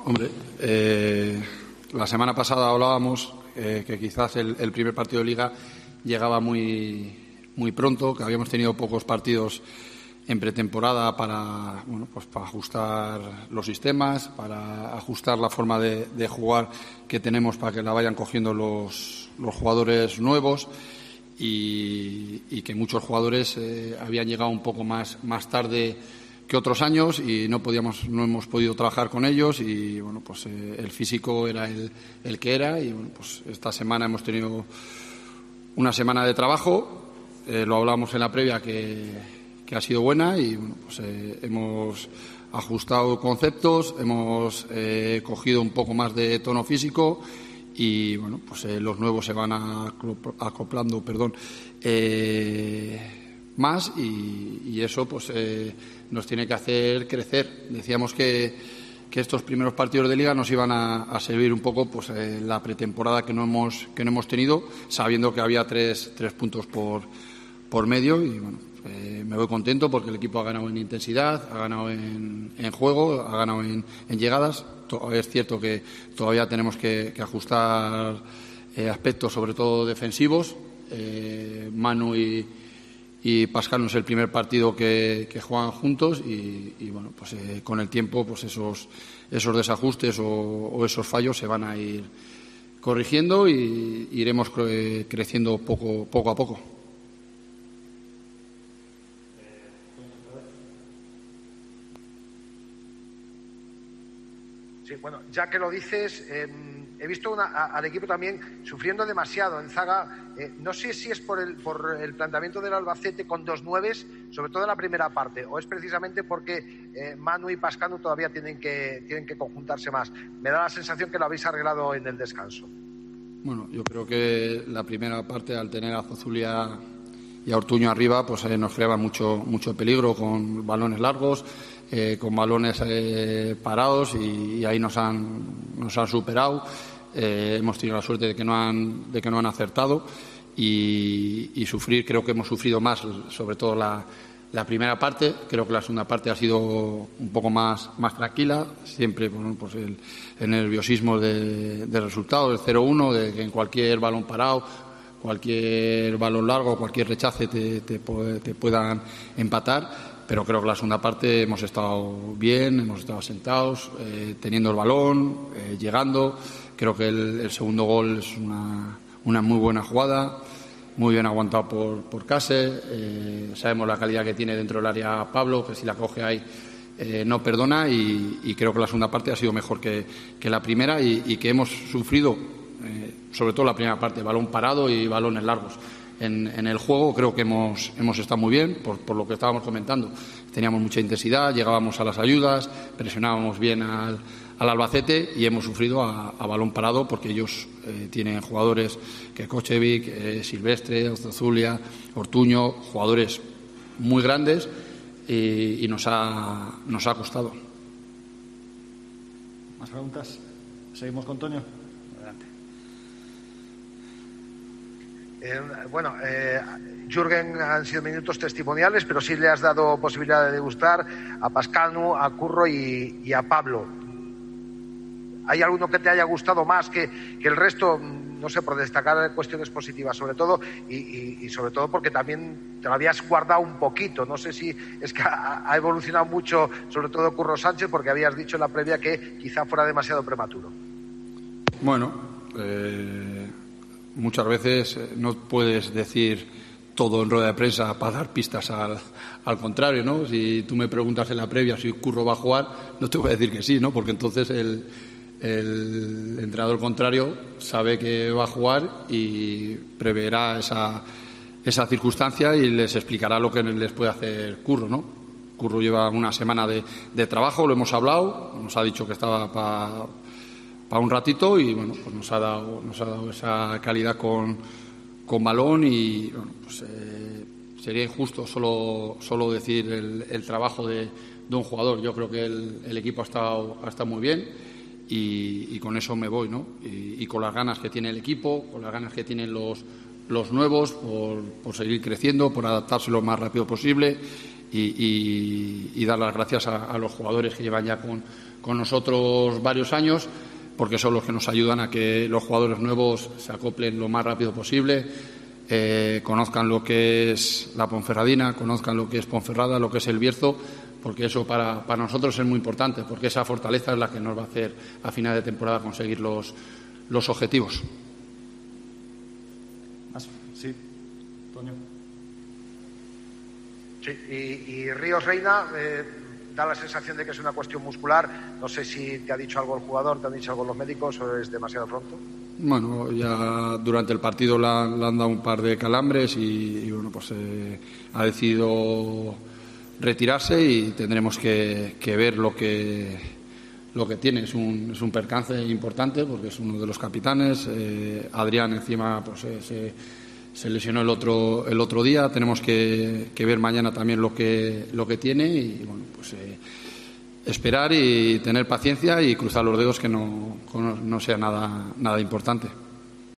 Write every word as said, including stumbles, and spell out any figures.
Hombre, eh, la semana pasada hablábamos eh, que quizás el, el primer partido de Liga llegaba muy, muy pronto, que habíamos tenido pocos partidos en pretemporada para, bueno, pues para ajustar los sistemas, para ajustar la forma de, de jugar que tenemos para que la vayan cogiendo los, los jugadores nuevos y, y que muchos jugadores eh, habían llegado un poco más, más tarde que otros años y no podíamos, no hemos podido trabajar con ellos y bueno, pues eh, el físico era el, el que era y bueno, pues esta semana hemos tenido una semana de trabajo, eh, lo hablábamos en la previa que que ha sido buena y bueno, pues, eh, hemos ajustado conceptos, hemos eh, cogido un poco más de tono físico y bueno, pues eh, los nuevos se van acoplando, perdón, eh, más y, y eso pues eh, nos tiene que hacer crecer. Decíamos que, que estos primeros partidos de Liga nos iban a, a servir un poco pues eh, la pretemporada que no hemos que no hemos tenido, sabiendo que había tres, tres puntos por, por medio y bueno. Eh, me voy contento porque el equipo ha ganado en intensidad, ha ganado en, en juego, ha ganado en, en llegadas. Es cierto que todavía tenemos que, que ajustar eh, aspectos, sobre todo defensivos. Eh, Manu y, y Pascal no es el primer partido que, que juegan juntos y, y bueno, pues eh, con el tiempo, pues esos, esos desajustes o, o esos fallos se van a ir corrigiendo y iremos cre- creciendo poco, poco a poco. Sí, bueno, ya que lo dices, eh, he visto una, a, al equipo también sufriendo demasiado en zaga. Eh, no sé si es por el, por el planteamiento del Albacete con dos nueves, sobre todo en la primera parte, o es precisamente porque eh, Manu y Pascanu todavía tienen que, tienen que conjuntarse más. Me da la sensación que lo habéis arreglado en el descanso. Bueno, yo creo que la primera parte, al tener a Zozulia y a Ortuño arriba, pues eh, nos creaba mucho, mucho peligro con balones largos. Eh, con balones eh, parados y, y ahí nos han, nos han superado. Eh, hemos tenido la suerte de que no han, de que no han acertado y, y sufrir, creo que hemos sufrido más, sobre todo la, la primera parte. Creo que la segunda parte ha sido un poco más, más tranquila, siempre bueno, pues el, el nerviosismo de, de resultado, del cero uno, de que en cualquier balón parado, cualquier balón largo, cualquier rechace te, te, te puedan empatar. Pero creo que la segunda parte hemos estado bien, hemos estado sentados, eh, teniendo el balón, eh, llegando. Creo que el, el segundo gol es una, una muy buena jugada, muy bien aguantado por, por Case. Eh, sabemos la calidad que tiene dentro del área Pablo, que si la coge ahí eh, no perdona y, y creo que la segunda parte ha sido mejor que, que la primera y, y que hemos sufrido, eh, sobre todo la primera parte, balón parado y balones largos. En, en el juego creo que hemos, hemos estado muy bien, por, por lo que estábamos comentando. Teníamos mucha intensidad, llegábamos a las ayudas, presionábamos bien al, al Albacete y hemos sufrido a, a balón parado porque ellos eh, tienen jugadores que Kochevic, eh, Silvestre, Zozulia, Ortuño, jugadores muy grandes y, y nos, ha, nos ha costado. ¿Más preguntas? ¿Seguimos con Toño? Adelante. Eh, bueno, eh, Jürgen han sido minutos testimoniales, pero sí le has dado posibilidad de degustar a Pascanu, a Curro y, y a Pablo. ¿Hay alguno que te haya gustado más que, que el resto? No sé, por destacar cuestiones positivas, sobre todo, y, y, y sobre todo porque también te lo habías guardado un poquito. No sé si es que ha, ha evolucionado mucho, sobre todo Curro Sánchez, porque habías dicho en la previa que quizá fuera demasiado prematuro. Bueno, eh... muchas veces no puedes decir todo en rueda de prensa para dar pistas al, al contrario, ¿no? Si tú me preguntas en la previa si Curro va a jugar, no te voy a decir que sí, ¿no? Porque entonces el, el entrenador contrario sabe que va a jugar y preverá esa, esa circunstancia y les explicará lo que les puede hacer Curro, ¿no? Curro lleva una semana de, de trabajo, lo hemos hablado, nos ha dicho que estaba para... para un ratito y bueno, pues nos ha dado, nos ha dado esa calidad con, con balón y bueno, pues eh, sería injusto solo, solo decir el, el trabajo de, de un jugador. Yo creo que el, el equipo ha estado, ha estado muy bien y, y con eso me voy, ¿no? Y, y con las ganas que tiene el equipo, con las ganas que tienen los, los nuevos por, por seguir creciendo, por adaptarse lo más rápido posible y, y, y dar las gracias a, a los jugadores que llevan ya con con nosotros varios años, porque son los que nos ayudan a que los jugadores nuevos se acoplen lo más rápido posible, eh, conozcan lo que es la Ponferradina, conozcan lo que es Ponferrada, lo que es el Bierzo, porque eso para, para nosotros es muy importante, porque esa fortaleza es la que nos va a hacer a final de temporada conseguir los, los objetivos. Sí, Toño. Sí, y, y Ríos Reina, eh, da la sensación de que es una cuestión muscular. No sé si te ha dicho algo el jugador, te han dicho algo los médicos o es demasiado pronto. Bueno, ya durante el partido le han, le han dado un par de calambres y, y bueno, pues eh, ha decidido retirarse y tendremos que, que ver lo que lo que tiene. Es un, es un percance importante porque es uno de los capitanes. Eh, Adrián encima pues eh, se, se lesionó el otro el otro día. Tenemos que, que ver mañana también lo que lo que tiene y bueno, pues eh, esperar y tener paciencia y cruzar los dedos que no, no sea nada, nada importante.